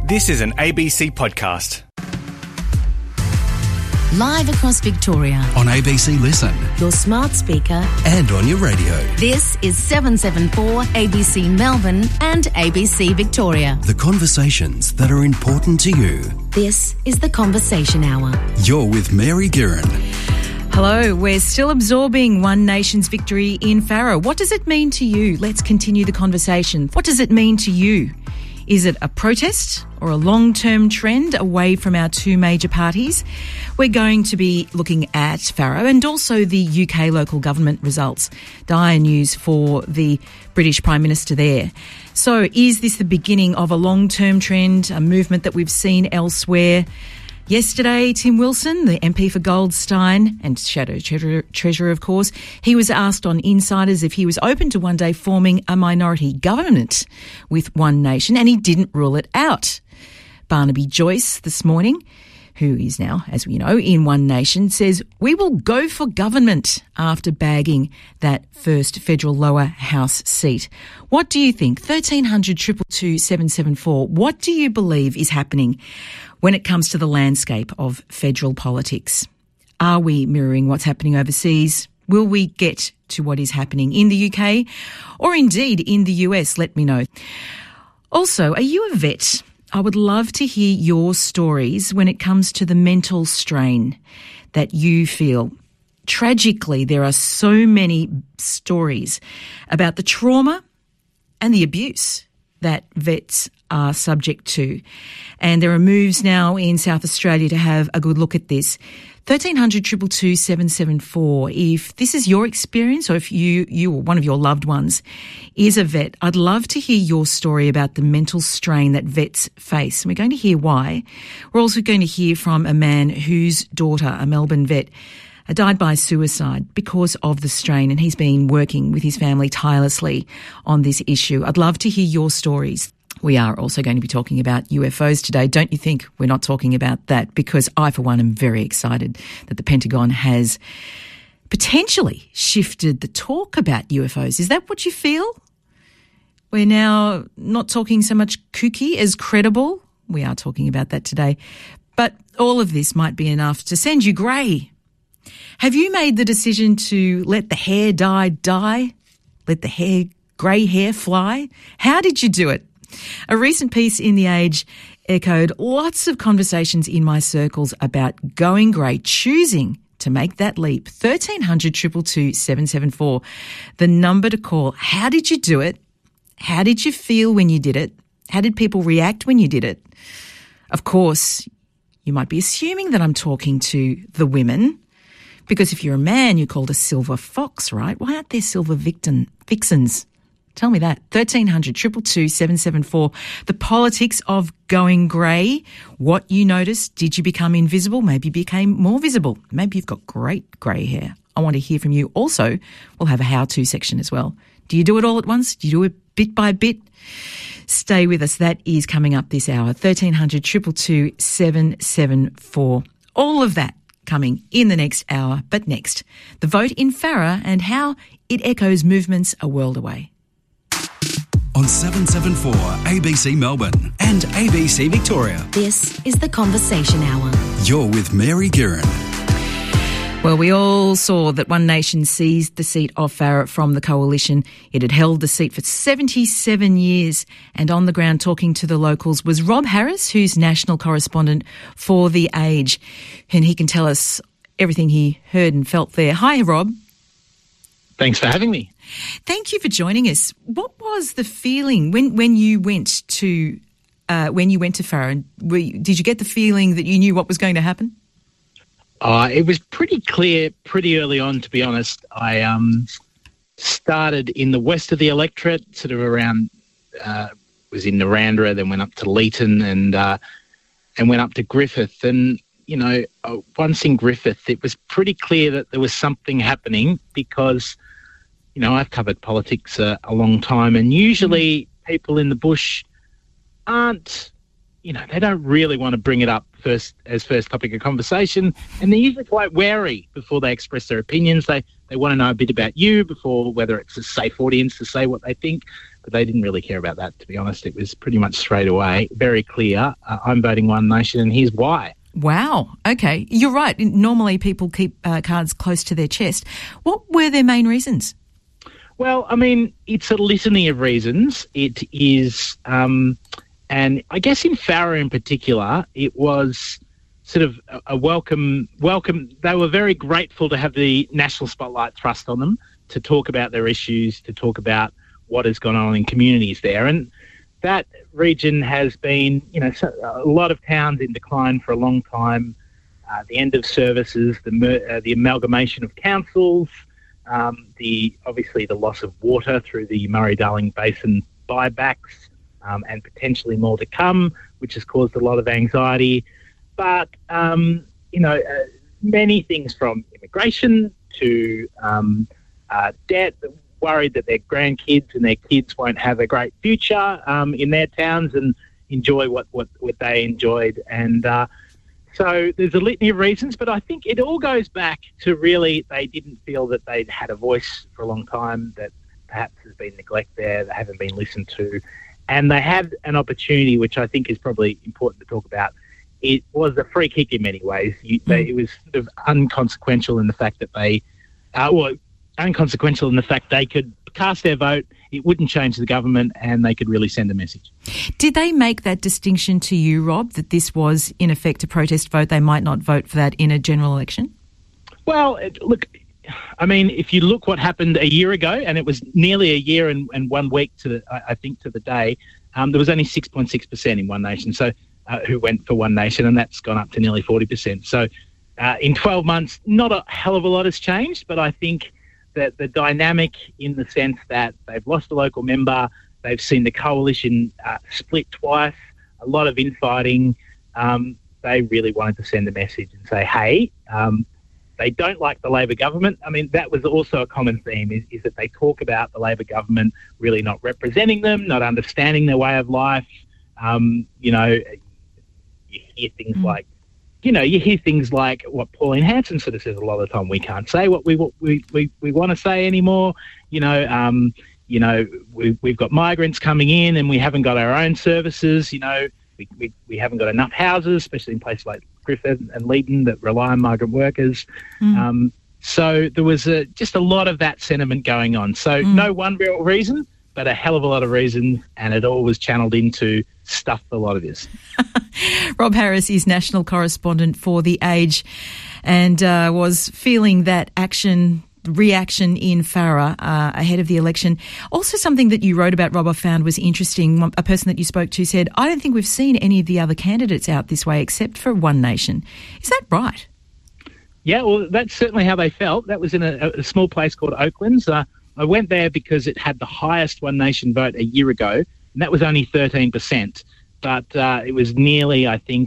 This is an ABC podcast. Live across Victoria. On ABC Listen. Your smart speaker. And on your radio. This is 774 ABC Melbourne and ABC Victoria. The conversations that are important to you. This is The Conversation Hour. You're with Mary Guerin. Hello, we're still absorbing One Nation's victory in Faro. What does it mean to you? Let's continue the conversation. What does it mean to you? Is it a protest or a long-term trend away from our two major parties? We're going to be looking at Faro and also the UK local government results. Dire news for the British Prime Minister there. So is this the beginning of a long-term trend, a movement that we've seen elsewhere? Yesterday, Tim Wilson, the MP for Goldstein and Shadow Treasurer, of course, he was asked on Insiders if he was open to one day forming a minority government with One Nation, and he didn't rule it out. Barnaby Joyce this morning, who is now, as we know, in One Nation, says, we will go for government after bagging that first federal lower house seat. What do you think? 1300 222 774. What do you believe is happening when it comes to the landscape of federal politics? Are we mirroring what's happening overseas? Will we get to what is happening in the UK or indeed in the US? Let me know. Also, are you a vet? I would love to hear your stories when it comes to the mental strain that you feel. Tragically, there are so many stories about the trauma and the abuse that vets are subject to. And there are moves now in South Australia to have a good look at this. 1300 222 774. If this is your experience or if you or one of your loved ones is a vet, I'd love to hear your story about the mental strain that vets face. And we're going to hear why. We're also going to hear from a man whose daughter, a Melbourne vet, died by suicide because of the strain, and he's been working with his family tirelessly on this issue. I'd love to hear your stories. We are also going to be talking about UFOs today. Don't you think we're not talking about that? Because I, for one, am very excited that the Pentagon has potentially shifted the talk about UFOs. Is that what you feel? We're now not talking so much kooky as credible. We are talking about that today. But all of this might be enough to send you grey. Have you made the decision to let the hair die? Let the grey hair fly? How did you do it? A recent piece in The Age echoed lots of conversations in my circles about going grey, choosing to make that leap. 1300 222 774, the number to call. How did you do it? How did you feel when you did it? How did people react when you did it? Of course, you might be assuming that I'm talking to the women, because if you're a man, you're called a silver fox, right? Why aren't there silver vixens? Tell me that. 1300 222 774. The politics of going grey. What you noticed. Did you become invisible? Maybe you became more visible. Maybe you've got great grey hair. I want to hear from you. Also, we'll have a how-to section as well. Do you do it all at once? Do you do it bit by bit? Stay with us. That is coming up this hour. 1300 222 774. All of that coming in the next hour. But next, the vote in Faro and how it echoes movements a world away. On 774 ABC Melbourne and ABC Victoria. This is The Conversation Hour. You're with Mary Guerin. Well, we all saw that One Nation seized the seat of Faro from the coalition. It had held the seat for 77 years, and on the ground talking to the locals was Rob Harris, who's national correspondent for The Age, and he can tell us everything he heard and felt there. Hi, Rob. Thanks for having me. Thank you for joining us. What was the feeling when you went to Faro? Did you get the feeling that you knew what was going to happen? It was pretty clear pretty early on, to be honest. I started in the west of the electorate, sort of around, was in Narrandera, then went up to Leeton and went up to Griffith. And, you know, once in Griffith, it was pretty clear that there was something happening because, you know, I've covered politics a long time, and usually people in the bush aren't, you know, they don't really want to bring it up as first topic of conversation, and they're usually quite wary before they express their opinions. They They want to know a bit about you before whether it's a safe audience to say what they think. But they didn't really care about that, to be honest. It was pretty much straight away, very clear. I'm voting One Nation, and here's why. Wow. Okay. You're right. Normally people keep cards close to their chest. What were their main reasons? Well, I mean, it's a litany of reasons. It is, and I guess in Farrer in particular, it was sort of a welcome. They were very grateful to have the national spotlight thrust on them to talk about their issues, to talk about what has gone on in communities there. And that region has been, a lot of towns in decline for a long time. The end of services, the amalgamation of councils, obviously the loss of water through the Murray-Darling Basin buybacks, and potentially more to come, which has caused a lot of anxiety. But, many things from immigration to debt, worried that their grandkids and their kids won't have a great future in their towns and enjoy what they enjoyed. And so there's a litany of reasons, but I think it all goes back to really they didn't feel that they'd had a voice for a long time, that perhaps there's been neglect there, they haven't been listened to. And they had an opportunity, which I think is probably important to talk about. It was a free kick in many ways. It was sort of inconsequential in the fact that they could cast their vote, it wouldn't change the government, and they could really send a message. Did they make that distinction to you, Rob, that this was, in effect, a protest vote? They might not vote for that in a general election? Well, look, I mean, if you look what happened a year ago, and it was nearly a year and 1 week to the day, there was only 6.6% in One Nation, so who went for One Nation, and that's gone up to nearly 40%. So in 12 months, not a hell of a lot has changed, but I think that the dynamic in the sense that they've lost a local member, they've seen the coalition split twice, a lot of infighting. They really wanted to send a message and say, hey, they don't like the Labor government. I mean, that was also a common theme, is that they talk about the Labor government really not representing them, not understanding their way of life. You hear things like, you hear things like what Pauline Hanson sort of says a lot of the time. We can't say what we want to say anymore. We've got migrants coming in and we haven't got our own services. We haven't got enough houses, especially in places like Griffith and Leedon that rely on migrant workers. So there was just a lot of that sentiment going on. So no one real reason, but a hell of a lot of reasons, and it all was channeled into stuff a lot of this. Rob Harris is national correspondent for The Age and was feeling that reaction in Farrer ahead of the election. Also something that you wrote about, Rob, I found was interesting. A person that you spoke to said, I don't think we've seen any of the other candidates out this way except for One Nation. Is that right? Yeah, well, that's certainly how they felt. That was in a small place called Oaklands. I went there because it had the highest One Nation vote a year ago, and that was only 13%. But it was nearly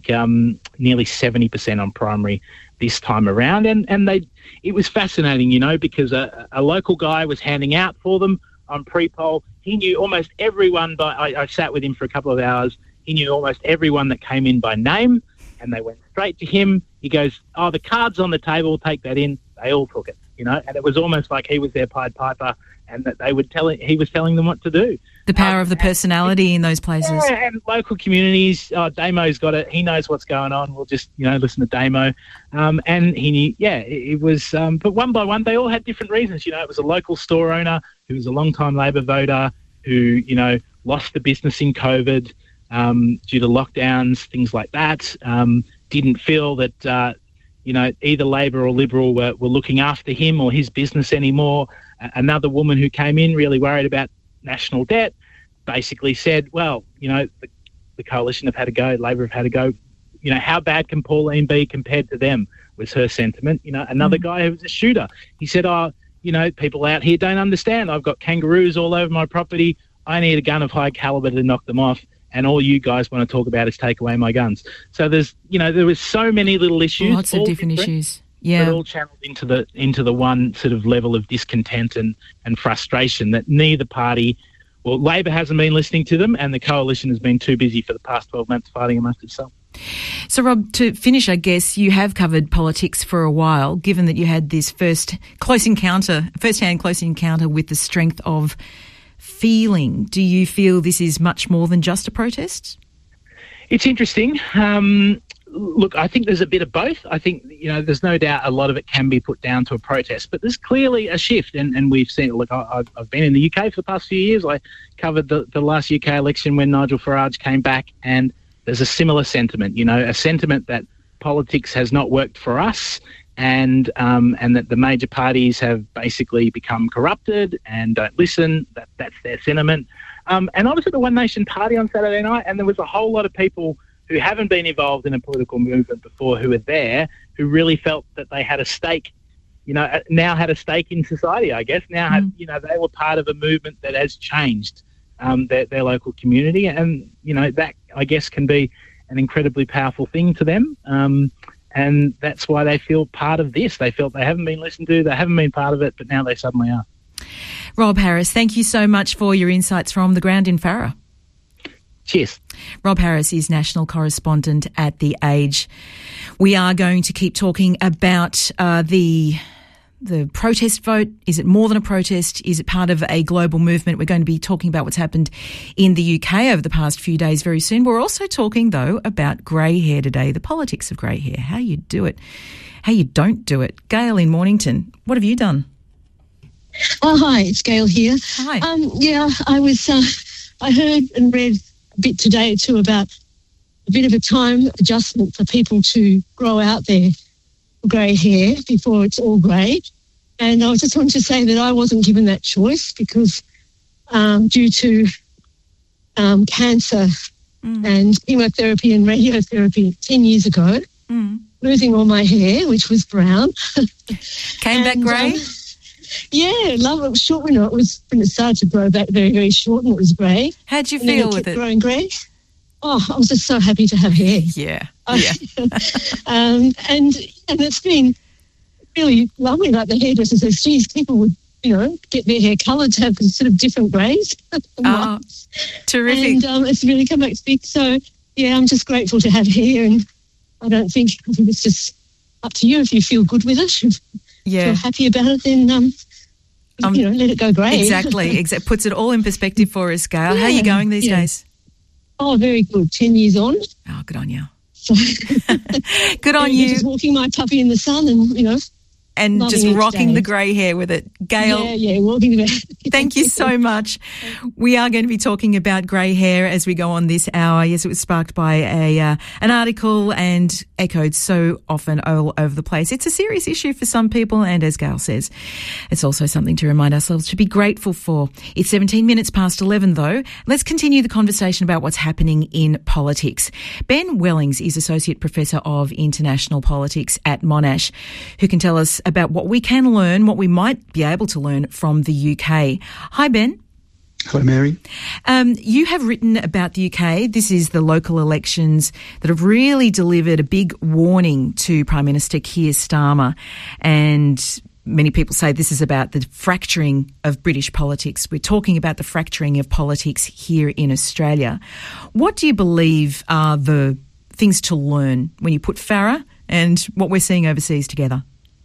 70% on primary this time around. And it was fascinating, because a local guy was handing out for them on pre-poll. He knew almost everyone I sat with him for a couple of hours. He knew almost everyone that came in by name, and they went straight to him. He goes, the card's on the table, take that in. They all took it, and it was almost like he was their Pied Piper, and that he was telling them what to do. The power of the personality in those places. Yeah, and local communities. Damo's got it. He knows what's going on. We'll just, listen to Damo. And he knew, it was, but one by one, they all had different reasons. It was a local store owner who was a long-time Labor voter who, lost the business in COVID due to lockdowns, things like that. Didn't feel that, either Labor or Liberal were looking after him or his business anymore. Another woman who came in really worried about national debt basically said, well, the coalition have had a go, Labor have had a go. How bad can Pauline be compared to them, was her sentiment. Another guy who was a shooter, he said, people out here don't understand. I've got kangaroos all over my property. I need a gun of high caliber to knock them off. And all you guys want to talk about is take away my guns. So there's, there was so many little issues. Lots of different issues. Yeah. But all channeled into the one sort of level of discontent and frustration that neither party, Labor hasn't been listening to them, and the coalition has been too busy for the past 12 months fighting amongst itself. So, Rob, to finish, I guess you have covered politics for a while, given that you had this first-hand close encounter with the strength of feeling. Do you feel this is much more than just a protest? It's interesting. Look, I think there's a bit of both. I think, there's no doubt a lot of it can be put down to a protest, but there's clearly a shift, and we've seen it. Look, I've been in the UK for the past few years. I covered the last UK election when Nigel Farage came back, and there's a similar sentiment, a sentiment that politics has not worked for us, and that the major parties have basically become corrupted and don't listen. That's their sentiment. And I was at the One Nation Party on Saturday night, and there was a whole lot of people who haven't been involved in a political movement before, who were there, who really felt that they had a stake, now had a stake in society, I guess. Now, they were part of a movement that has changed their local community. And, that, I guess, can be an incredibly powerful thing to them. And that's why they feel part of this. They felt they haven't been listened to, they haven't been part of it, but now they suddenly are. Rob Harris, thank you so much for your insights from the ground in Farrer. Cheers. Rob Harris is national correspondent at The Age. We are going to keep talking about the protest vote. Is it more than a protest? Is it part of a global movement? We're going to be talking about what's happened in the UK over the past few days very soon. We're also talking, though, about grey hair today, the politics of grey hair, how you do it, how you don't do it. Gail in Mornington, what have you done? Oh, hi, it's Gail here. Hi. I heard and read a bit today too about a bit of a time adjustment for people to grow out their grey hair before it's all grey. And I just wanted to say that I wasn't given that choice because due to cancer and chemotherapy and radiotherapy 10 years ago, losing all my hair, which was brown. Came back grey? Yeah, love it. It was short when it started to grow back very, very short and it was grey. How'd you feel with it? Growing grey. Oh, I was just so happy to have hair. Yeah. And it's been really lovely, like the hairdresser says, geez, people would, get their hair coloured to have sort of different greys. Oh, terrific. And it's really come back to speak. So, yeah, I'm just grateful to have hair, and I think it's just up to you if you feel good with it. If you're happy about it, then, let it go grey. Exactly. Puts it all in perspective for us, Gail. How are you going these days? Oh, very good. 10 years on. Oh, good on you. So, good on you. Just walking my puppy in the sun and, just rocking the grey hair with it. Gail. Yeah, walking the Thank you so much. We are going to be talking about grey hair as we go on this hour. Yes, it was sparked by an article and echoed so often all over the place. It's a serious issue for some people, and as Gail says, it's also something to remind ourselves to be grateful for. It's 17 minutes past 11 though. Let's continue the conversation about what's happening in politics. Ben Wellings is Associate Professor of International Politics at Monash, who can tell us about what we can learn, what we might be able to learn from the UK. Hi, Ben. Hello, Mary. You have written about the UK. This is the local elections that have really delivered a big warning to Prime Minister Keir Starmer. And many people say this is about the fracturing of British politics. We're talking about the fracturing of politics here in Australia. What do you believe are the things to learn when you put Farrer and what we're seeing overseas together?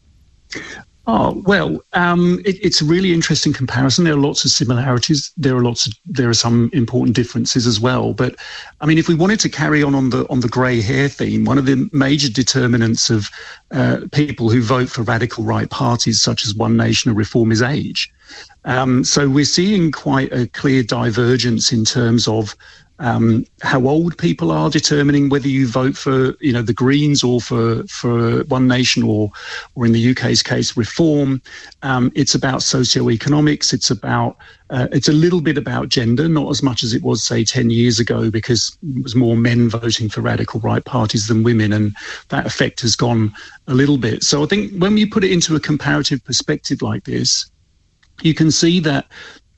Oh, well, it's a really interesting comparison. There are lots of similarities. There are some important differences as well. But I mean, if we wanted to carry on the grey hair theme, one of the major determinants of people who vote for radical right parties such as One Nation or Reform is age. So we're seeing quite a clear divergence in terms of how old people are determining whether you vote for, the Greens or for One Nation or in the UK's case, Reform. It's about socioeconomics. It's a little bit about gender, not as much as it was, say, 10 years ago, because it was more men voting for radical right parties than women, and that effect has gone a little bit. So I think when you put it into a comparative perspective like this, you can see that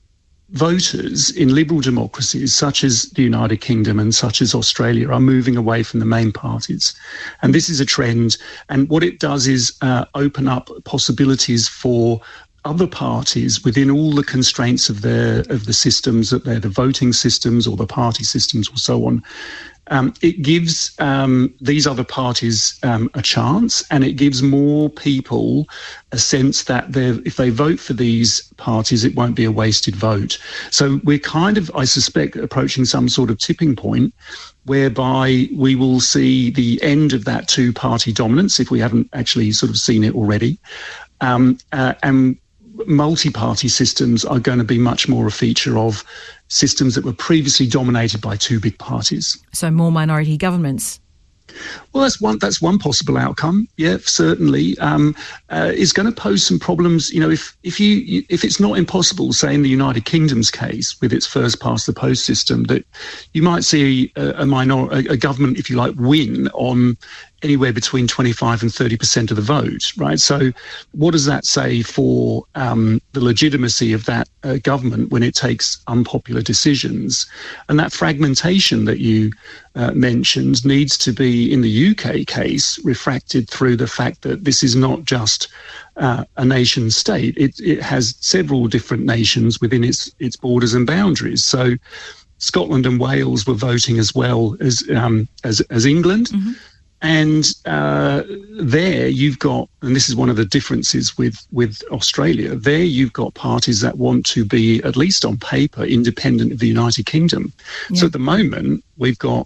voters in liberal democracies such as the United Kingdom and such as Australia are moving away from the main parties. And this is a trend. And what it does is open up possibilities for other parties within all the constraints of the systems, that they're the voting systems or the party systems or so on. It gives these other parties a chance, and it gives more people a sense that if they vote for these parties, it won't be a wasted vote. So we're kind of, I suspect, approaching some sort of tipping point whereby we will see the end of that two-party dominance, if we haven't actually sort of seen it already. And multi-party systems are going to be much more a feature of systems that were previously dominated by two big parties. So more minority governments. Well, that's one possible outcome. Yeah, certainly. It's going to pose some problems. You know, if it's not impossible, say in the United Kingdom's case, with its first past the post system, that you might see a government, if you like, win on anywhere between 25 and 30% of the vote, right? So what does that say for the legitimacy of that government when it takes unpopular decisions? And that fragmentation that you mentioned needs to be, in the UK case, refracted through the fact that this is not just a nation state. It has several different nations within its borders and boundaries. So Scotland and Wales were voting as well as England. Mm-hmm. And there you've got, and this is one of the differences with Australia, there you've got parties that want to be, at least on paper, independent of the United Kingdom. Yeah. So at the moment, we've got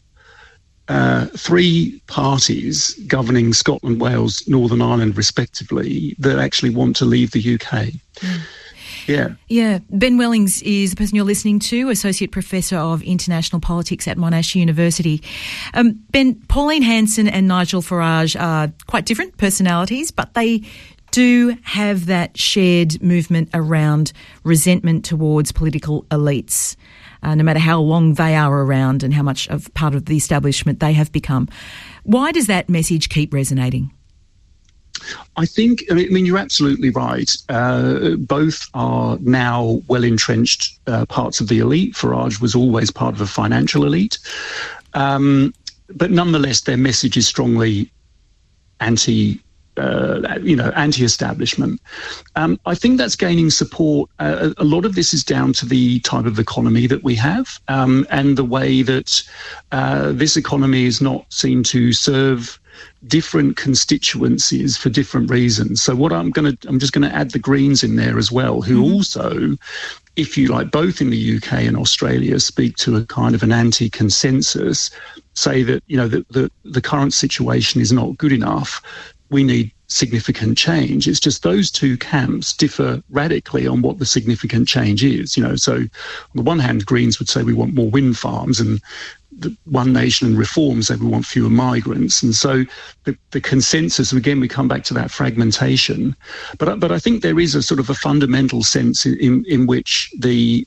three parties governing Scotland, Wales, Northern Ireland, respectively, that actually want to leave the UK. Mm. Yeah. Ben Wellings is the person you're listening to, Associate Professor of International Politics at Monash University. Ben, Pauline Hanson and Nigel Farage are quite different personalities, but they do have that shared movement around resentment towards political elites, no matter how long they are around and how much of part of the establishment they have become. Why does that message keep resonating? I mean, you're absolutely right. Both are now well-entrenched parts of the elite. Farage was always part of a financial elite. But nonetheless, their message is strongly anti-establishment. I think that's gaining support. A lot of this is down to the type of economy that we have, and the way that this economy is not seen to serve different constituencies for different reasons. So I'm just going to add the Greens in there as well, who also, if you like, both in the UK and Australia, speak to a kind of an anti-consensus, say that, you know, the current situation is not good enough. We need significant change. It's just those two camps differ radically on what the significant change is. You know, so on the one hand, Greens would say we want more wind farms, and the One Nation and Reform say we want fewer migrants. And so the consensus, again, we come back to that fragmentation. But I think there is a sort of a fundamental sense in which the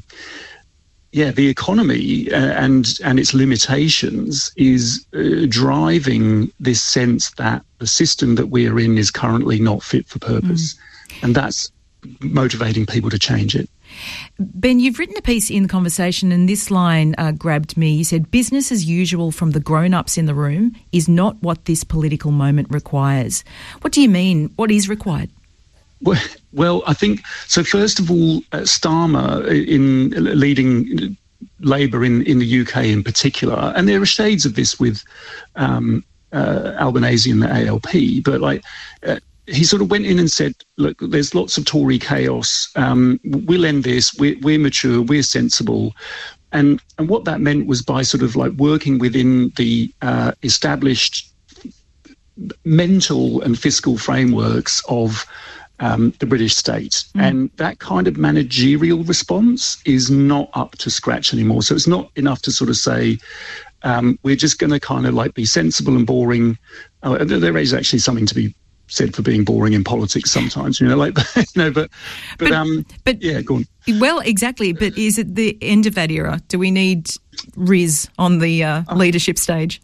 economy and its limitations is driving this sense that the system that we are in is currently not fit for purpose. And that's motivating people to change it. Ben, you've written a piece in The Conversation, and this line grabbed me. You said, business as usual from the grown-ups in the room is not what this political moment requires. What do you mean? What is required? Well, I think, so first of all, Starmer in leading Labour in the UK in particular, and there are shades of this with Albanese and the ALP, but he sort of went in and said, look, there's lots of Tory chaos. We'll end this. We're mature. We're sensible. And what that meant was by sort of like working within the established mental and fiscal frameworks of the British state. And that kind of managerial response is not up to scratch anymore. So it's not enough to sort of say, we're just going to kind of like be sensible and boring. There is actually something to be said for being boring in politics sometimes, you know, like, you know, but yeah, go on. Well, exactly. But is it the end of that era? Do we need Riz on the leadership stage?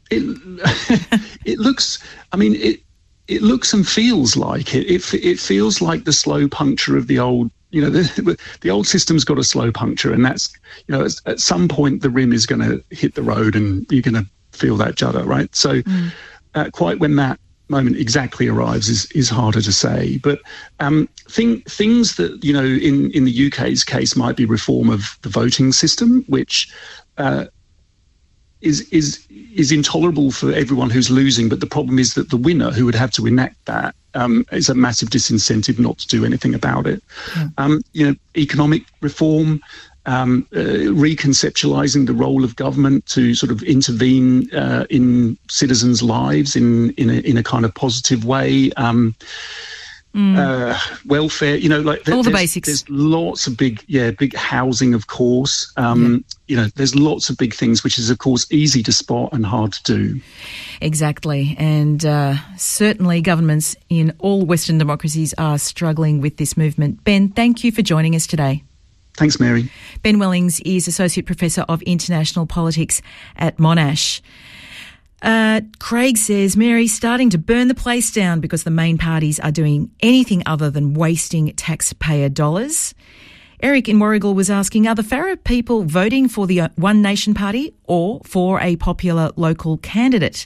It looks, I mean, it looks and feels like it. It feels like the slow puncture of the old, you know, the old system's got a slow puncture, and that's, you know, at some point the rim is going to hit the road and you're going to feel that judder, right? So quite when that moment exactly arrives is harder to say. But things that, in the UK's case might be reform of the voting system, which is intolerable for everyone who's losing. But the problem is that the winner, who would have to enact that, is a massive disincentive not to do anything about it. Economic reform, reconceptualizing the role of government to sort of intervene in citizens' lives in a kind of positive way. Welfare, all the basics. There's lots of big housing, of course. There's lots of big things, which is, of course, easy to spot and hard to do. Exactly. And certainly governments in all Western democracies are struggling with this movement. Ben, thank you for joining us today. Thanks, Mary. Ben Wellings is Associate Professor of International Politics at Monash. Craig says, Mary, starting to burn the place down because the main parties are doing anything other than wasting taxpayer dollars. Eric in Warragul was asking, are the Farrer people voting for the One Nation Party or for a popular local candidate?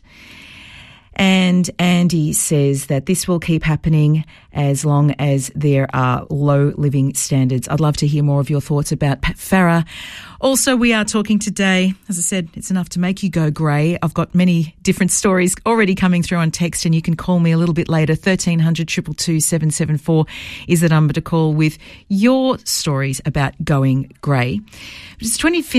And Andy says that this will keep happening as long as there are low living standards. I'd love to hear more of your thoughts about Farrer. Also, we are talking today, as I said, it's enough to make you go grey. I've got many different stories already coming through on text, and you can call me a little bit later. 1300 222 774 is the number to call with your stories about going grey. It's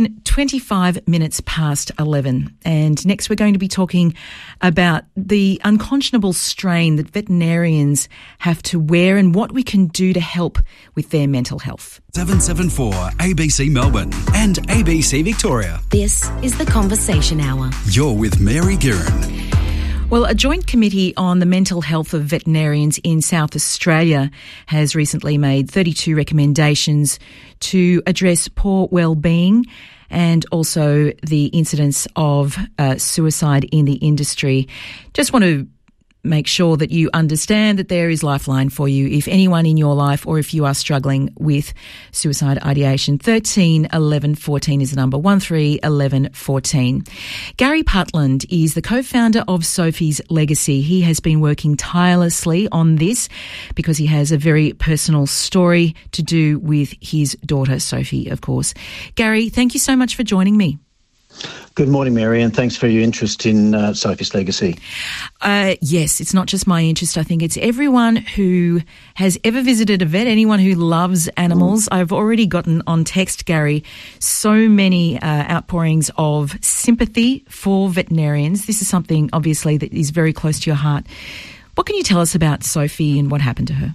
25 minutes past 11, and next we're going to be talking about the unconscionable strain that veterinarians have to wear and what we can do to help with their mental health. 774 ABC Melbourne and ABC Victoria. This is The Conversation Hour. You're with Mary Guerin. Well, a joint committee on the mental health of veterinarians in South Australia has recently made 32 recommendations to address poor well-being and also the incidence of suicide in the industry. Just want to make sure that you understand that there is Lifeline for you if anyone in your life or if you are struggling with suicide ideation. 13 11 14 is the number, 13 11 14. Gary Putland is the co-founder of Sophie's Legacy. He has been working tirelessly on this because he has a very personal story to do with his daughter, Sophie, of course. Gary, thank you so much for joining me. Good morning, Mary, and thanks for your interest in Sophie's Legacy. Yes, it's not just my interest. I think it's everyone who has ever visited a vet, anyone who loves animals. I've already gotten on text, Gary, so many outpourings of sympathy for veterinarians. This is something, obviously, that is very close to your heart. What can you tell us about Sophie and what happened to her?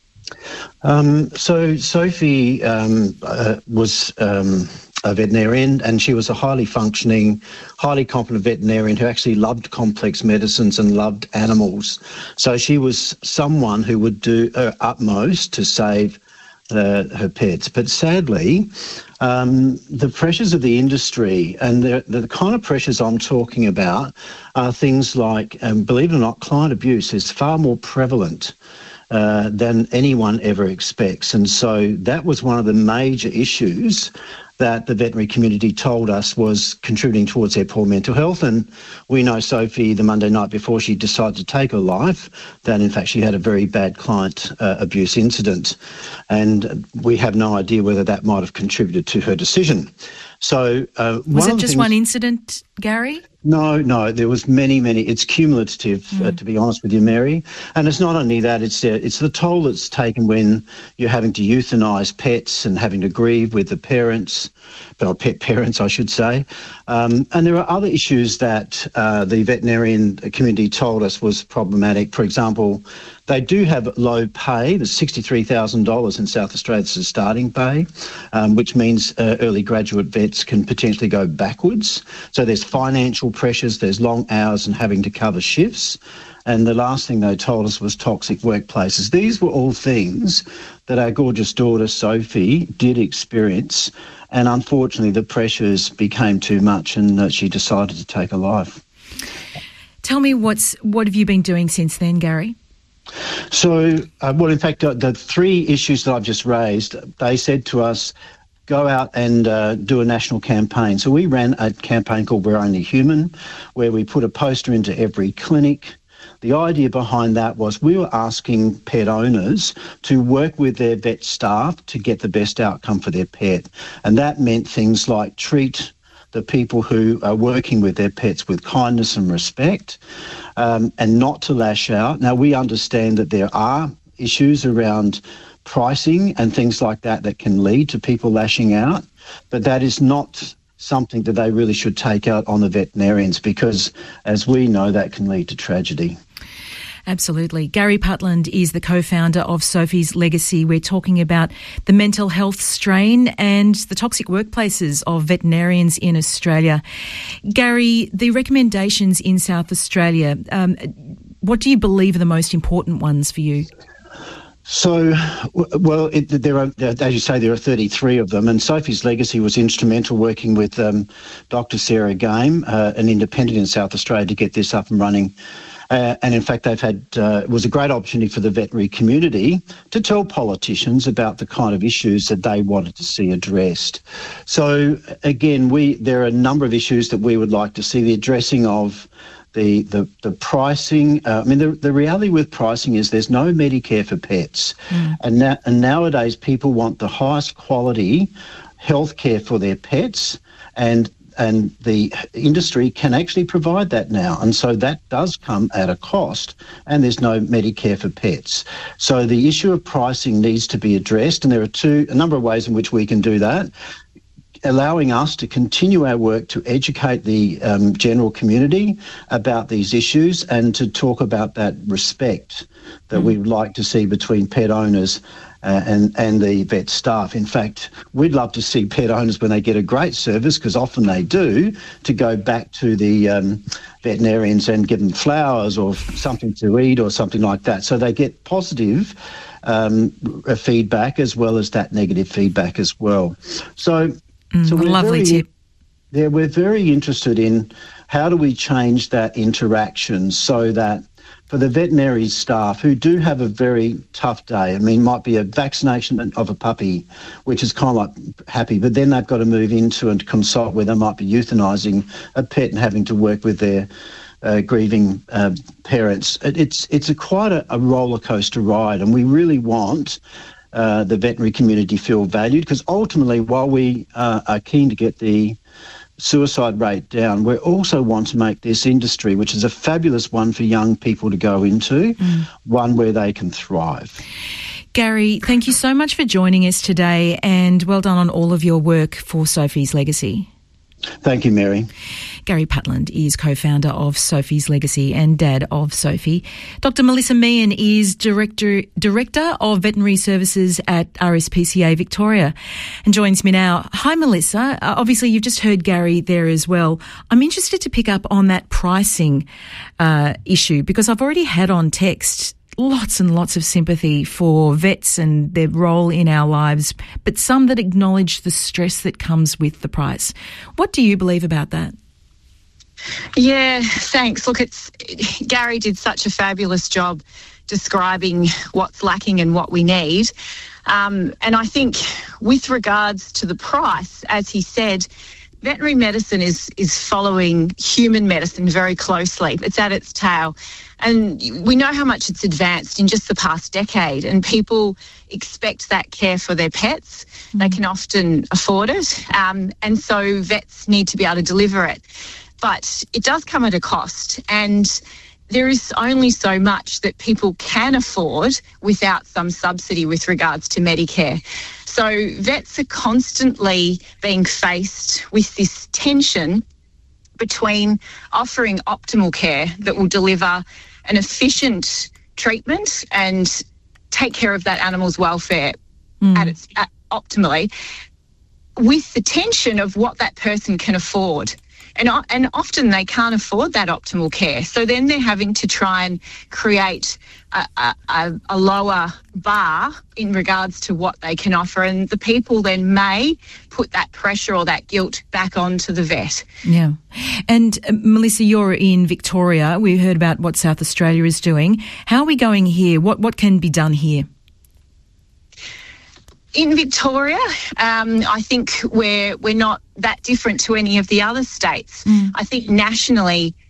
So Sophie was a veterinarian, and she was a highly functioning, highly competent veterinarian who actually loved complex medicines and loved animals. So she was someone who would do her utmost to save her pets. But sadly, the pressures of the industry and the kind of pressures I'm talking about are things like, believe it or not, client abuse is far more prevalent than anyone ever expects. And so that was one of the major issues that the veterinary community told us was contributing towards their poor mental health. And we know Sophie, the Monday night before she decided to take her life, that in fact she had a very bad client abuse incident. And we have no idea whether that might have contributed to her decision. So was it just one incident, Gary? No, there was many. It's cumulative, to be honest with you, Mary. And it's not only that, it's the toll that's taken when you're having to euthanise pets and having to grieve with the parents, or pet parents, I should say. And there are other issues that the veterinarian community told us was problematic. For example, they do have low pay. There's $63,000 in South Australia as a starting pay, which means early graduate vets can potentially go backwards. So there's financial pressures, there's long hours and having to cover shifts. And the last thing they told us was toxic workplaces. These were all things that our gorgeous daughter, Sophie, did experience. And unfortunately, the pressures became too much and she decided to take her life. Tell me, what have you been doing since then, Gary? So, in fact, the three issues that I've just raised, they said to us, go out and do a national campaign. So we ran a campaign called We're Only Human, where we put a poster into every clinic The idea behind that was we were asking pet owners to work with their vet staff to get the best outcome for their pet. And that meant things like treat the people who are working with their pets with kindness and respect, and not to lash out. Now, we understand that there are issues around pricing and things like that that can lead to people lashing out, but that is not something that they really should take out on the veterinarians, because, as we know, that can lead to tragedy. Absolutely. Gary Putland is the co-founder of Sophie's Legacy. We're talking about the mental health strain and the toxic workplaces of veterinarians in Australia. Gary, the recommendations in South Australia, what do you believe are the most important ones for you? So, well, there are, as you say, there are 33 of them, and Sophie's Legacy was instrumental working with Dr. Sarah Game, an independent in South Australia, to get this up and running. And in fact, they've had, it was a great opportunity for the veterinary community to tell politicians about the kind of issues that they wanted to see addressed. So again, there are a number of issues that we would like to see the addressing of. The pricing, the reality with pricing is there's no Medicare for pets. And nowadays people want the highest quality healthcare for their pets, and the industry can actually provide that now. And so that does come at a cost, and there's no Medicare for pets. So the issue of pricing needs to be addressed, and there are a number of ways in which we can do that. Allowing us to continue our work to educate the general community about these issues, and to talk about that respect that we would like to see between pet owners and the vet staff. In fact, we'd love to see pet owners, when they get a great service, because often they do, to go back to the veterinarians and give them flowers or something to eat or something like that, so they get positive feedback as well as that negative feedback as well. So lovely tip. Yeah, we're very interested in how do we change that interaction so that for the veterinary staff who do have a very tough day, might be a vaccination of a puppy, which is kind of like happy, but then they've got to move into and consult where they might be euthanising a pet and having to work with their grieving parents. It's quite a roller coaster ride, and we really want the veterinary community feel valued, because ultimately, while we are keen to get the suicide rate down, we also want to make this industry, which is a fabulous one for young people to go into, one where they can thrive. Gary, thank you so much for joining us today, and well done on all of your work for Sophie's Legacy. Thank you, Mary. Gary Putland is co-founder of Sophie's Legacy and dad of Sophie. Dr. Melissa Meehan is Director of Veterinary Services at RSPCA Victoria and joins me now. Hi, Melissa. Obviously, you've just heard Gary there as well. I'm interested to pick up on that pricing issue, because I've already had on text lots and lots of sympathy for vets and their role in our lives, but some that acknowledge the stress that comes with the price. What do you believe about that? Yeah, thanks. Look, Gary did such a fabulous job describing what's lacking and what we need. And I think with regards to the price, as he said, veterinary medicine is following human medicine very closely. It's at its tail. And we know how much it's advanced in just the past decade, and people expect that care for their pets. They can often afford it. And so vets need to be able to deliver it. But it does come at a cost, and there is only so much that people can afford without some subsidy with regards to Medicare. So vets are constantly being faced with this tension between offering optimal care that will deliver an efficient treatment and take care of that animal's welfare optimally, with the tension of what that person can afford. And often they can't afford that optimal care. So then they're having to try and create a lower bar in regards to what they can offer. And the people then may put that pressure or that guilt back onto the vet. Yeah. And Melissa, you're in Victoria. We heard about what South Australia is doing. How are we going here? What can be done here? In Victoria, I think we're not that different to any of the other states. I think nationally,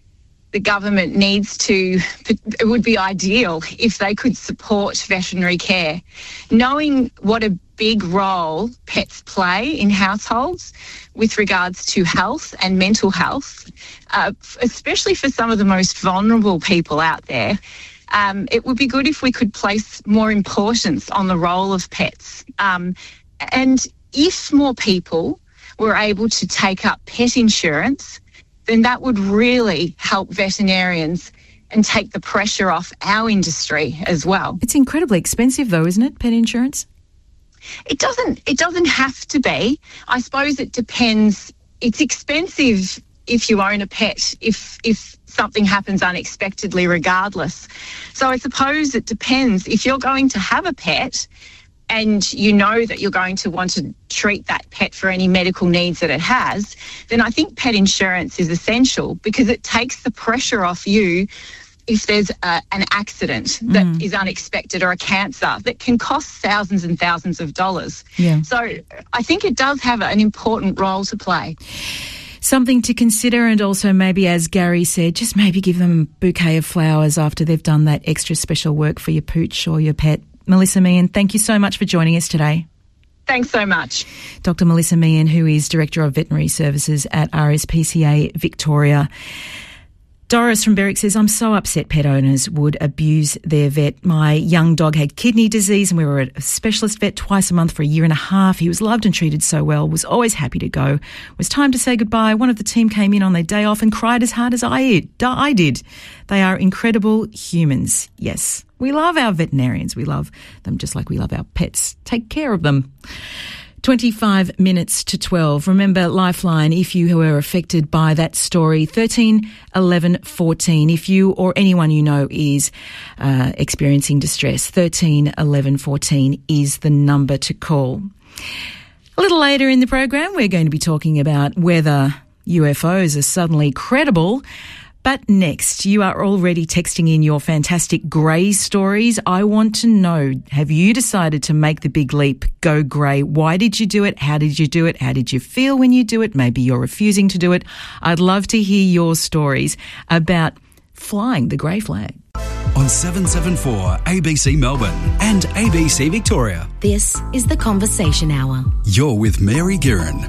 the government needs to, it would be ideal if they could support veterinary care. Knowing what a big role pets play in households with regards to health and mental health, especially for some of the most vulnerable people out there, it would be good if we could place more importance on the role of pets. And if more people were able to take up pet insurance, then that would really help veterinarians and take the pressure off our industry as well. It's incredibly expensive though, isn't it, pet insurance? It doesn't have to be. I suppose it depends. It's expensive if you own a pet, if something happens unexpectedly regardless. So I suppose it depends. If you're going to have a pet and you know that you're going to want to treat that pet for any medical needs that it has, then I think pet insurance is essential because it takes the pressure off you if there's an accident that is unexpected or a cancer that can cost thousands and thousands of dollars. Yeah. So I think it does have an important role to play. Something to consider, and also maybe, as Gary said, just maybe give them a bouquet of flowers after they've done that extra special work for your pooch or your pet. Melissa Meehan, thank you so much for joining us today. Thanks so much. Dr. Melissa Meehan, who is Director of Veterinary Services at RSPCA Victoria. Doris from Berwick says, I'm so upset pet owners would abuse their vet. My young dog had kidney disease and we were at a specialist vet twice a month for a year and a half. He was loved and treated so well, was always happy to go. It was time to say goodbye. One of the team came in on their day off and cried as hard as I did. They are incredible humans. Yes, we love our veterinarians. We love them just like we love our pets. Take care of them. 25 minutes to 12. Remember Lifeline if you were affected by that story. 13 11 14. If you or anyone you know is experiencing distress, 13 11 14 is the number to call. A little later in the program, we're going to be talking about whether UFOs are suddenly credible. But next, you are already texting in your fantastic grey stories. I want to know, have you decided to make the big leap, go grey? Why did you do it? How did you do it? How did you feel when you do it? Maybe you're refusing to do it. I'd love to hear your stories about flying the grey flag. On 774 ABC Melbourne and ABC Victoria. This is The Conversation Hour. You're with Mary Guerin.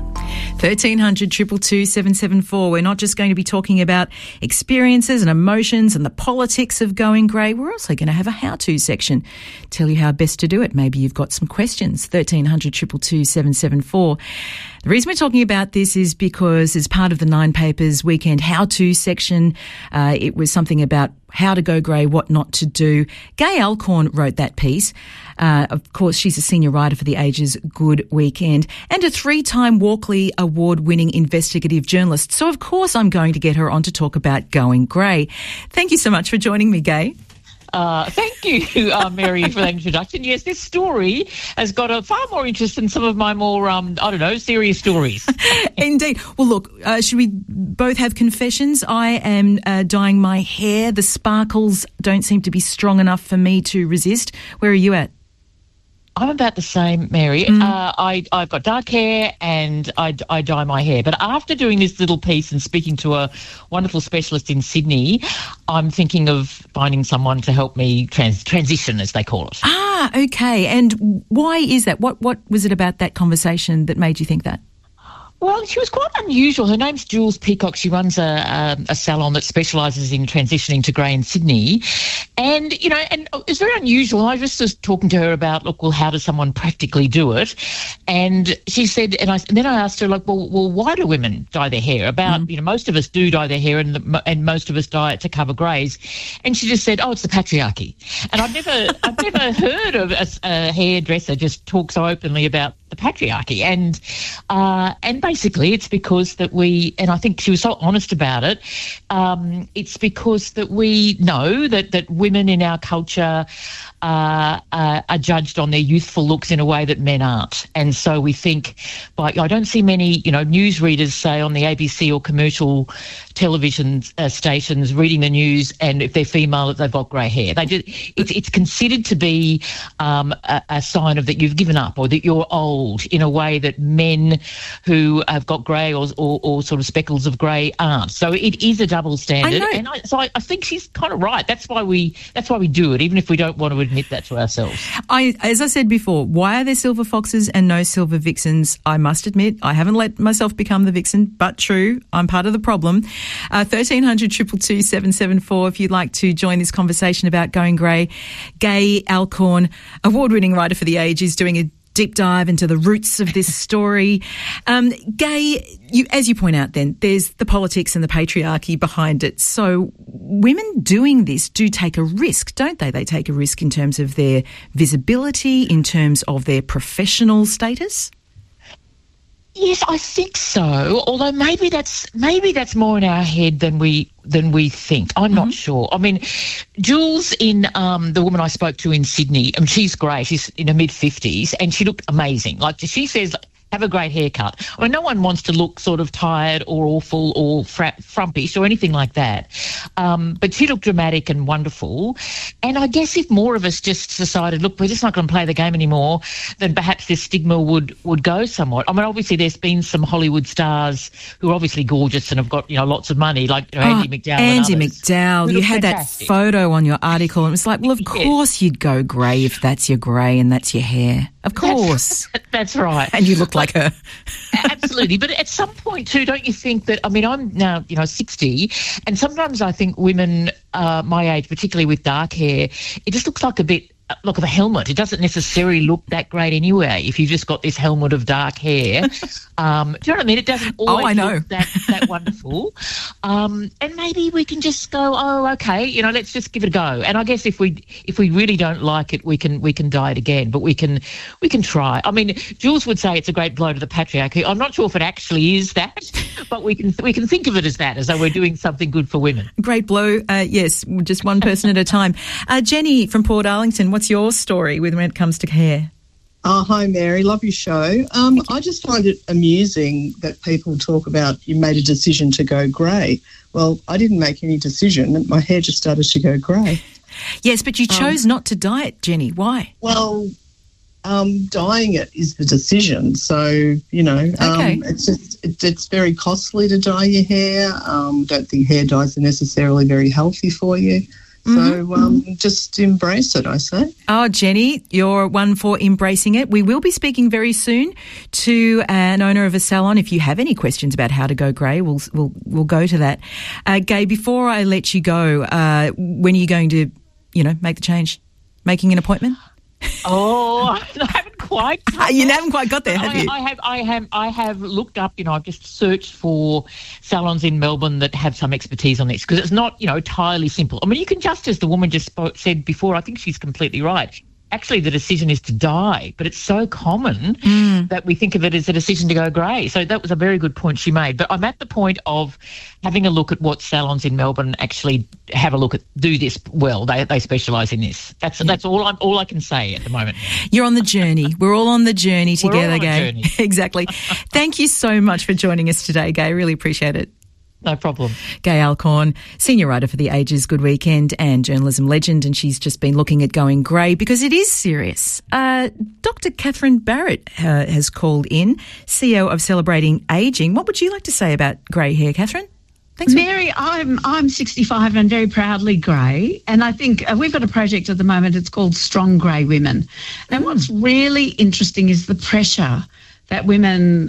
1300 222 774. We're not just going to be talking about experiences and emotions and the politics of going grey. We're also going to have a how-to section. Tell you how best to do it. Maybe you've got some questions. 1300 222 774. The reason we're talking about this is because as part of the Nine Papers weekend how-to section, it was something about how to go grey, what not to do. Gay Alcorn wrote that piece. Of course, she's a senior writer for the Age's Good Weekend and a 3-time Walkley Award-winning investigative journalist. So, of course, I'm going to get her on to talk about going grey. Thank you so much for joining me, Gay. Thank you, Mary, for that introduction. Yes, this story has got a far more interest than some of my more, serious stories. Indeed. Well, look, should we both have confessions? I am dyeing my hair. The sparkles don't seem to be strong enough for me to resist. Where are you at? I'm about the same, Mary. I've got dark hair and I dye my hair. But after doing this little piece and speaking to a wonderful specialist in Sydney, I'm thinking of finding someone to help me transition, as they call it. Ah, okay. And why is that? What was it about that conversation that made you think that? Well, she was quite unusual. Her name's Jules Peacock. She runs a salon that specialises in transitioning to grey in Sydney. And, and it's very unusual. I just was talking to her about, how does someone practically do it? And she said, and then I asked her, well, why do women dye their hair? Most of us do dye their hair and most of us dye it to cover greys. And she just said, it's the patriarchy. And I've never heard of a hairdresser just talk so openly about the patriarchy. And basically it's because that and I think she was so honest about it, it's because that we know that women in our culture are judged on their youthful looks in a way that men aren't. And so we think, I don't see many, newsreaders, say, on the ABC or commercial television stations reading the news, and if they're female, that they've got grey hair. It's considered to be a sign of that you've given up or that you're old, in a way that men who have got grey or sort of speckles of grey aren't. So it is a double standard. I think she's kind of right. That's why we do it, even if we don't want to admit that to ourselves. As I said before, why are there silver foxes and no silver vixens? I must admit, I haven't let myself become the vixen, but true, I'm part of the problem. 1300 222 774 if you'd like to join this conversation about going grey. Gay Alcorn, award-winning writer for The Age, is doing a deep dive into the roots of this story. Gay, as you point out then, there's the politics and the patriarchy behind it. So women doing this do take a risk, don't they? They take a risk in terms of their visibility, in terms of their professional status? Yes, I think so. Although maybe that's more in our head than we think. I'm not sure. I mean, Jules, in the woman I spoke to in Sydney, she's grey. She's in her mid-50s, and she looked amazing. Like she says, have a great haircut. I mean, no one wants to look sort of tired or awful or frumpish or anything like that. But she looked dramatic and wonderful. And I guess if more of us just decided, look, we're just not going to play the game anymore, then perhaps this stigma would go somewhat. I mean, obviously there's been some Hollywood stars who are obviously gorgeous and have got, lots of money, like Andie MacDowell Andie and others. MacDowell. You had fantastic. That photo on your article, and it was like, well, of course you'd go grey if that's your grey and that's your hair. Of course. That's right. And you look like her. Absolutely. But at some point too, don't you think that, I mean, I'm now, 60, and sometimes I think women my age, particularly with dark hair, it just looks like a bit of a helmet. It doesn't necessarily look that great anyway if you've just got this helmet of dark hair. Do you know what I mean? It doesn't always look that wonderful. And maybe we can just go, okay, let's just give it a go. And I guess if we really don't like it, we can dye it again. But we can try. I mean, Jules would say it's a great blow to the patriarchy. I'm not sure if it actually is that, but we can think of it as that, as though we're doing something good for women. Great blow. Yes, just one person at a time. Jenny from Port Arlington, what's your story when it comes to hair? Hi, Mary. Love your show. I just find it amusing that people talk about you made a decision to go grey. Well, I didn't make any decision. My hair just started to go grey. Yes, but you chose not to dye it, Jenny. Why? Well, dyeing it is the decision. So, it's very costly to dye your hair. Don't think hair dyes are necessarily very healthy for you. So just embrace it, I say. Oh, Jenny, you're one for embracing it. We will be speaking very soon to an owner of a salon. If you have any questions about how to go grey, we'll go to that. Gay, before I let you go, when are you going to, make the change? Making an appointment? Oh, I haven't quite. You haven't quite got there, have you? I have looked up. I've just searched for salons in Melbourne that have some expertise on this, because it's not, entirely simple. I mean, you can just, as the woman just said before, I think she's completely right. Actually, the decision is to dye, but it's so common that we think of it as a decision to go grey. So that was a very good point she made. But I'm at the point of having a look at what salons in Melbourne actually do this well. They specialise in this. That's all I can say at the moment. You're on the journey. We're all on the journey together, Gay. Exactly. Thank you so much for joining us today, Gay. Really appreciate it. No problem. Gay Alcorn, senior writer for The Age's Good Weekend and journalism legend, and she's just been looking at going grey because it is serious. Dr. Catherine Barrett has called in, CEO of Celebrating Ageing. What would you like to say about grey hair, Catherine? Thanks, Mary. I'm 65 and very proudly grey, and I think we've got a project at the moment. It's called Strong Grey Women, and what's really interesting is the pressure that women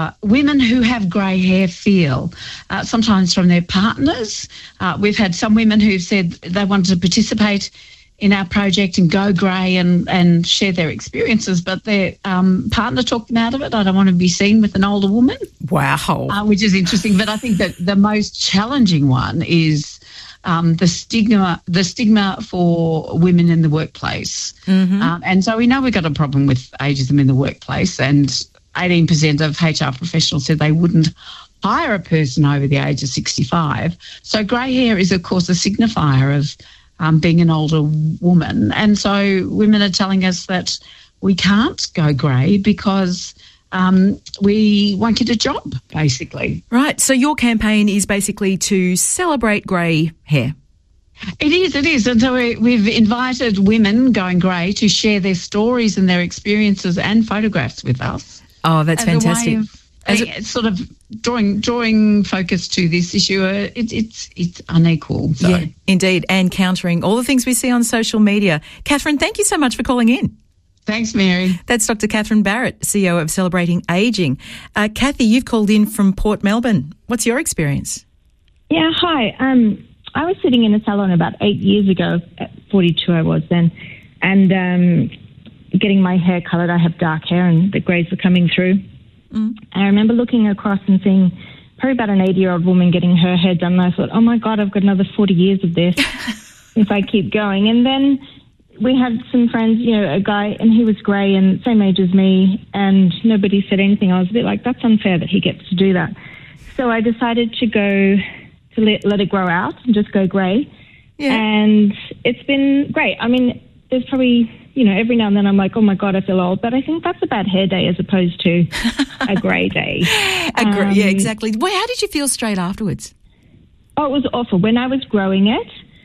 who have grey hair feel, sometimes from their partners. We've had some women who've said they wanted to participate in our project and go grey and share their experiences, but their partner talked them out of it. I don't want to be seen with an older woman. Wow. Which is interesting. But I think that the most challenging one is the stigma for women in the workplace. And so we know we've got a problem with ageism in the workplace, and 18% of HR professionals said they wouldn't hire a person over the age of 65. So grey hair is, of course, a signifier of being an older woman. And so women are telling us that we can't go grey because we won't get a job, basically. Right. So your campaign is basically to celebrate grey hair. It is. And so we've invited women going grey to share their stories and their experiences and photographs with us. Oh, that's fantastic. Sort of drawing focus to this issue. It's unequal. So. Yeah, indeed, and countering all the things we see on social media. Catherine, thank you so much for calling in. Thanks, Mary. That's Dr. Catherine Barrett, CEO of Celebrating Ageing. Kathy, you've called in from Port Melbourne. What's your experience? Yeah, hi. I was sitting in a salon about 8 years ago, at 42 I was then, and getting my hair coloured. I have dark hair and the greys were coming through. And I remember looking across and seeing probably about an 80-year-old woman getting her hair done, and I thought, oh my God, I've got another 40 years of this if I keep going. And then we had some friends, a guy, and he was grey and same age as me, and nobody said anything. I was a bit like, that's unfair that he gets to do that. So I decided to let it grow out and just go grey. Yeah. And it's been great. I mean, there's probably, every now and then I'm like, oh my God, I feel old. But I think that's a bad hair day as opposed to a grey day. Yeah, exactly. Well, how did you feel straight afterwards? Oh, it was awful. When I was growing it,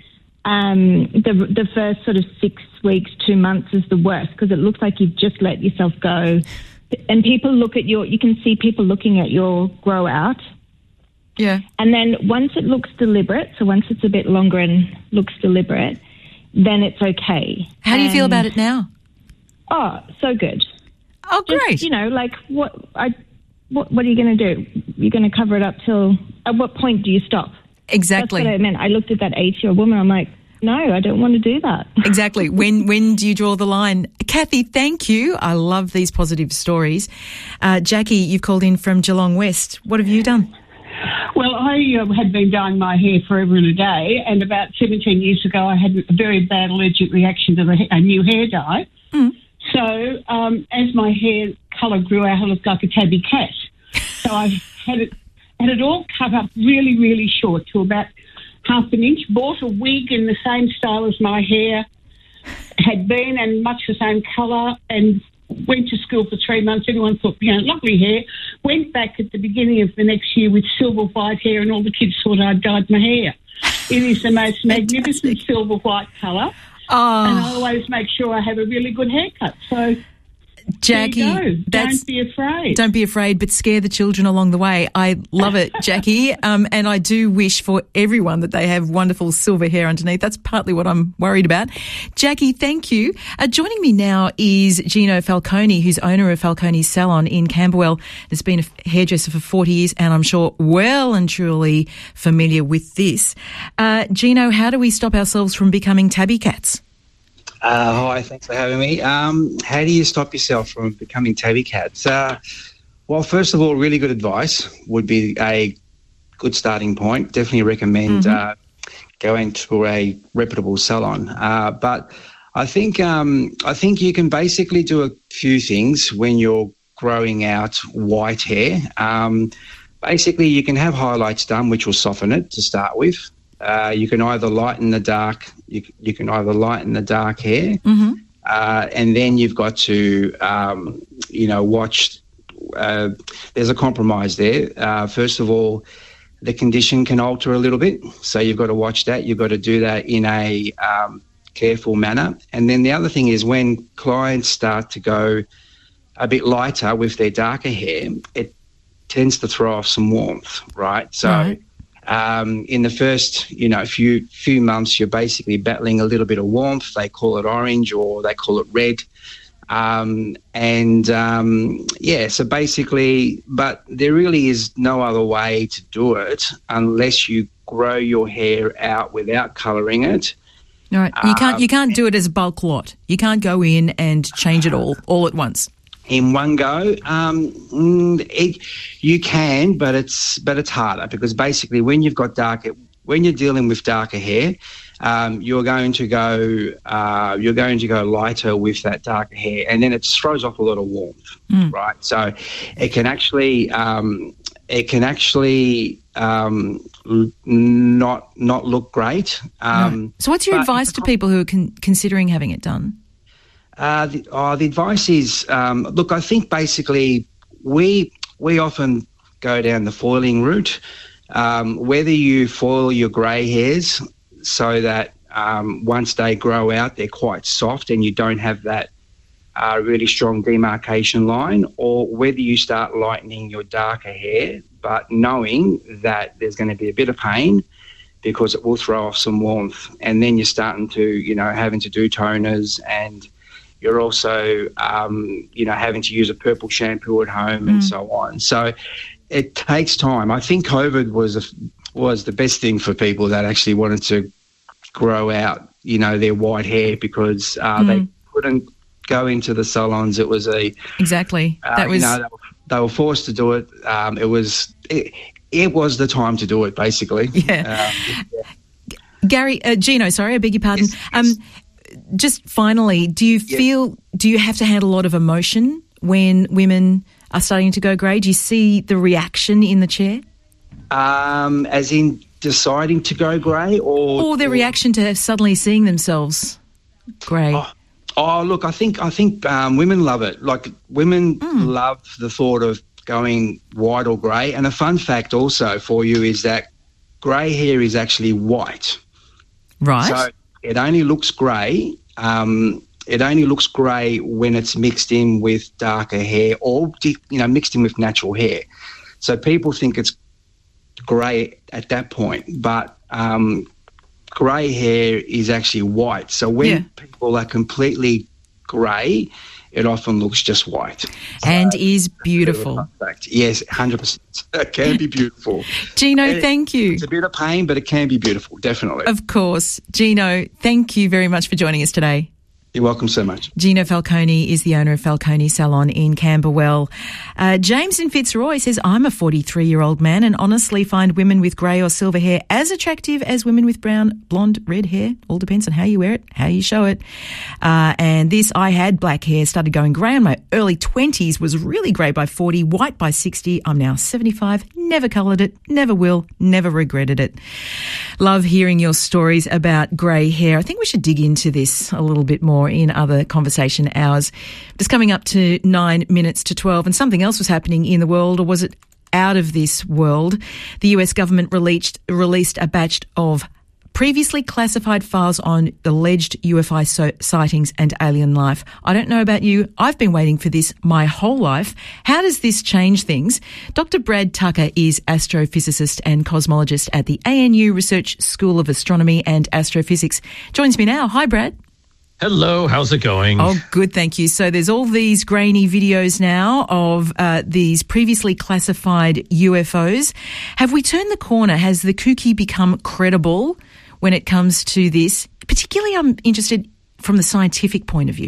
the first sort of 6 weeks, 2 months is the worst because it looks like you've just let yourself go. And people you can see people looking at your grow out. Yeah. And then once it looks deliberate, so once it's a bit longer and looks deliberate, then it's okay. How do you feel about it now? Oh, so good. Oh, great. Just, what are you going to do? You're going to cover it up till, at what point do you stop? Exactly. That's what I meant. I looked at that 80-year-old woman, I'm like, no, I don't want to do that. Exactly. When do you draw the line? Kathy, thank you. I love these positive stories. Jackie, you've called in from Geelong West. What have you done? Well, I had been dyeing my hair forever and a day, and about 17 years ago I had a very bad allergic reaction to a new hair dye. So as my hair colour grew out, I looked like a tabby cat. So I had it all cut up really, really short to about half an inch, bought a wig in the same style as my hair had been and much the same colour, and went to school for 3 months. Everyone thought, lovely hair. Went back at the beginning of the next year with silver white hair, and all the kids thought I'd dyed my hair. It is the most magnificent silver white colour. Oh. And I always make sure I have a really good haircut. So, Jackie, there you go. Don't be afraid. Don't be afraid, but scare the children along the way. I love it, Jackie. And I do wish for everyone that they have wonderful silver hair underneath. That's partly what I'm worried about. Jackie, thank you. Joining me now is Gino Falcone, who's owner of Falcone Salon in Camberwell. Has been a hairdresser for 40 years, and I'm sure well and truly familiar with this. Gino, how do we stop ourselves from becoming tabby cats? Hi, thanks for having me. How do you stop yourself from becoming tabby cats? Well, first of all, really good advice would be a good starting point. Definitely recommend going to a reputable salon. But I think you can basically do a few things when you're growing out white hair. Basically, you can have highlights done, which will soften it to start with. You can either lighten the dark. You can either lighten the dark hair, and then you've got to, watch. There's a compromise there. First of all, the condition can alter a little bit, so you've got to watch that. You've got to do that in a careful manner. And then the other thing is when clients start to go a bit lighter with their darker hair, it tends to throw off some warmth, right? So. Right. In the first, few months, you're basically battling a little bit of warmth. They call it orange or they call it red. So basically, but there really is no other way to do it unless you grow your hair out without colouring it. All right. You can't do it as a bulk lot. You can't go in and change it all at once. In one go, you can, but it's harder because basically when you're dealing with darker hair, you're going to go lighter with that darker hair, and then it throws off a lot of warmth, right? So it can actually not look great. No. So what's your advice to people who are considering having it done? The advice is, look, I think basically we often go down the foiling route. Whether you foil your grey hairs so that once they grow out, they're quite soft and you don't have that really strong demarcation line, or whether you start lightening your darker hair, but knowing that there's going to be a bit of pain because it will throw off some warmth. And then you're starting to, having to do toners, and you're also, having to use a purple shampoo at home and so on. So it takes time. I think COVID was the best thing for people that actually wanted to grow out, their white hair, because they couldn't go into the salons. It was exactly that was they were forced to do it. It was the time to do it, basically. Yeah. Gary, Gino, sorry, I beg your pardon. Yes. Just finally, do you have to handle a lot of emotion when women are starting to go grey? Do you see the reaction in the chair? As in deciding to go grey, or their reaction to suddenly seeing themselves grey? Oh, look, I think women love it. Like, women love the thought of going white or grey. And a fun fact also for you is that grey hair is actually white. Right. So it only looks grey. It only looks grey when it's mixed in with darker hair, or mixed in with natural hair. So people think it's grey at that point, but grey hair is actually white. So when people are completely grey, it often looks just white. And is beautiful. Yes, 100%. It can be beautiful. Gino, thank you. It's a bit of pain, but it can be beautiful, definitely. Of course. Gino, thank you very much for joining us today. You're welcome so much. Gino Falcone is the owner of Falcone Salon in Camberwell. James in Fitzroy says, I'm a 43-year-old man and honestly find women with grey or silver hair as attractive as women with brown, blonde, red hair. All depends on how you wear it, how you show it. And I had black hair, started going grey in my early 20s, was really grey by 40, white by 60. I'm now 75, never coloured it, never will, never regretted it. Love hearing your stories about grey hair. I think we should dig into this a little bit more in other conversation hours. Just coming up to 9 minutes to 12, and something else was happening in the world, or was it out of this world? The US government released a batch of previously classified files on alleged UFO sightings and alien life. I don't know about you. I've been waiting for this my whole life. How does this change things? Dr. Brad Tucker is astrophysicist and cosmologist at the ANU Research School of Astronomy and Astrophysics. Joins me now. Hi, Brad. Hello, how's it going? Oh, good, thank you. So there's all these grainy videos now of these previously classified UFOs. Have we turned the corner? Has the kooky become credible when it comes to this? Particularly, I'm interested from the scientific point of view.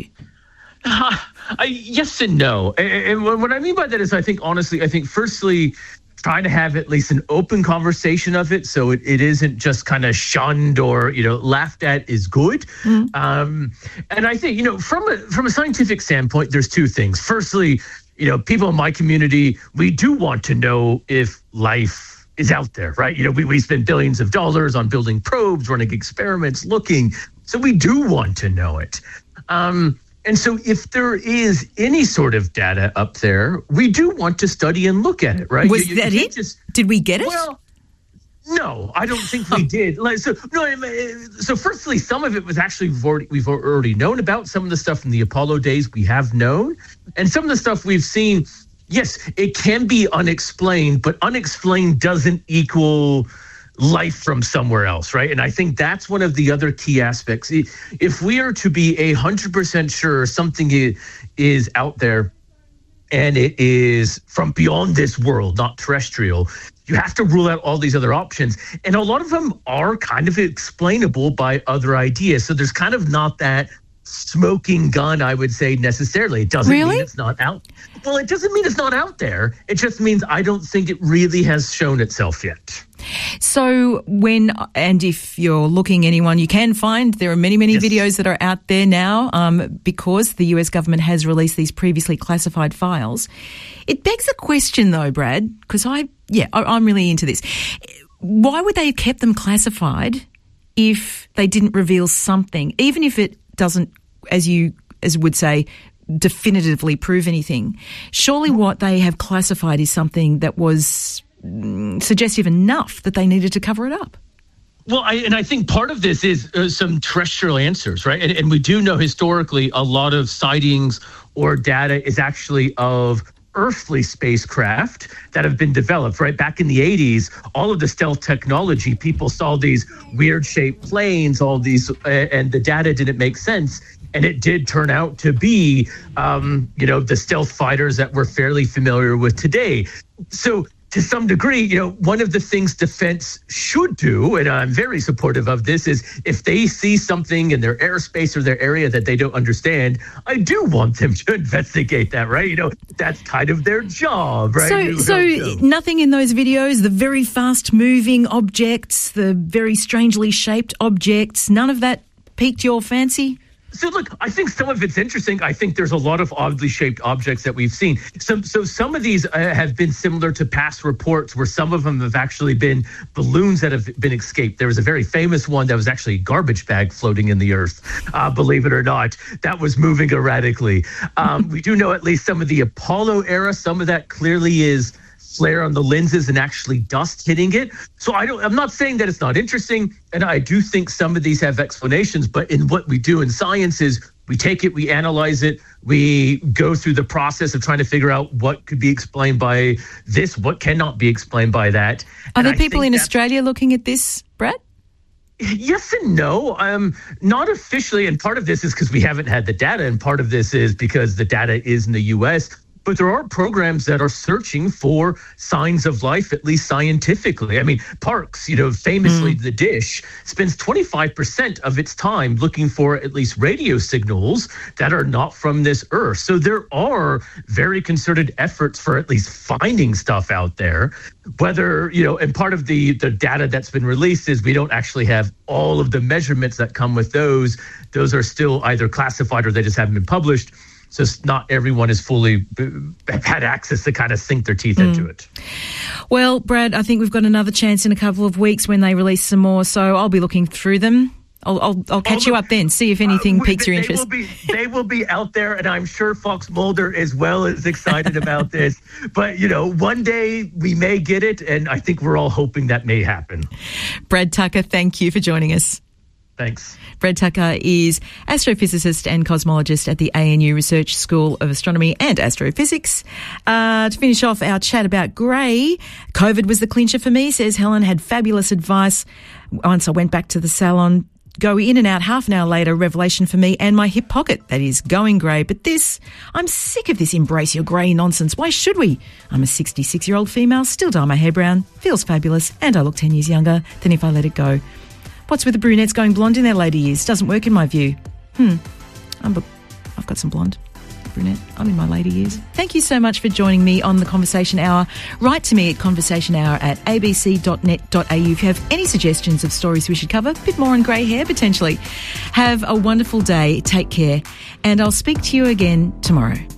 Yes and no. And what I mean by that is I think firstly, trying to have at least an open conversation of it, so it isn't just kind of shunned or laughed at, is good. And I think from a scientific standpoint, there's two things. Firstly, people in my community, we do want to know if life is out there, right? We spend billions of dollars on building probes, running experiments, looking. So we do want to know it. And so if there is any sort of data up there, we do want to study and look at it, right? Was that it? Did we get it? Well, no, I don't think we did. So firstly, some of it was actually we've already known about. Some of the stuff from the Apollo days we have known. And some of the stuff we've seen, yes, it can be unexplained, but unexplained doesn't equal life from somewhere else, right? And I think that's one of the other key aspects. If we are to be 100% sure something is out there and it is from beyond this world, not terrestrial, you have to rule out all these other options. And a lot of them are kind of explainable by other ideas. So there's kind of not that smoking gun, I would say, necessarily. It doesn't mean it's not out. Well, it doesn't mean it's not out there. It just means I don't think it really has shown itself yet. So if you're looking, anyone, you can find, there are many videos that are out there now because the US government has released these previously classified files. It begs the question though, Brad, because I'm really into this. why would they have kept them classified if they didn't reveal something, even if it doesn't, as would say, definitively prove anything? Surely what they have classified is something that was suggestive enough that they needed to cover it up. Well, I think part of this is some terrestrial answers, right? And we do know historically a lot of sightings or data is actually of earthly spacecraft that have been developed, right? Back in the 80s, all of the stealth technology, people saw these weird shaped planes, all these, and the data didn't make sense. And it did turn out to be, the stealth fighters that we're fairly familiar with today. So to some degree, one of the things defense should do, and I'm very supportive of this, is if they see something in their airspace or their area that they don't understand, I do want them to investigate that, right? That's kind of their job, right? So nothing in those videos, the very fast-moving objects, the very strangely shaped objects, none of that piqued your fancy? So look, I think some of it's interesting. I think there's a lot of oddly shaped objects that we've seen. So some of these have been similar to past reports where some of them have actually been balloons that have been escaped. There was a very famous one that was actually a garbage bag floating in the earth, believe it or not. That was moving erratically. We do know at least some of the Apollo era, some of that clearly is flare on the lenses and actually dust hitting it. So I'm not saying that it's not interesting, and I do think some of these have explanations, but in what we do in science is we take it, we analyze it, we go through the process of trying to figure out what could be explained by this, what cannot be explained by that. Are there people in Australia looking at this, Brad? Yes and no. Not officially, and part of this is because we haven't had the data, and part of this is because the data is in the US. But there are programs that are searching for signs of life, at least scientifically. I mean, Parkes, famously The Dish, spends 25% of its time looking for at least radio signals that are not from this Earth. So there are very concerted efforts for at least finding stuff out there. Whether, and part of the data that's been released is we don't actually have all of the measurements that come with those. Those are still either classified or they just haven't been published. So not everyone has fully had access to kind of sink their teeth into it. Well, Brad, I think we've got another chance in a couple of weeks when they release some more, so I'll be looking through them. I'll catch you up then, see if anything piques your interest. They will be out there, and I'm sure Fox Mulder as well is excited about this. But, one day we may get it, and I think we're all hoping that may happen. Brad Tucker, thank you for joining us. Thanks. Brad Tucker is astrophysicist and cosmologist at the ANU Research School of Astronomy and Astrophysics. To finish off our chat about grey, COVID was the clincher for me, says Helen. Had fabulous advice once I went back to the salon. Go in and out half an hour later, revelation for me and my hip pocket, that is going grey. But I'm sick of this embrace your grey nonsense. Why should we? I'm a 66-year-old female, still dye my hair brown, feels fabulous, and I look 10 years younger than if I let it go. What's with the brunettes going blonde in their later years? Doesn't work in my view. I've got some blonde. Brunette. I'm in my later years. Thank you so much for joining me on the Conversation Hour. Write to me at conversationhour@abc.net.au if you have any suggestions of stories we should cover. A bit more on grey hair, potentially. Have a wonderful day. Take care. And I'll speak to you again tomorrow.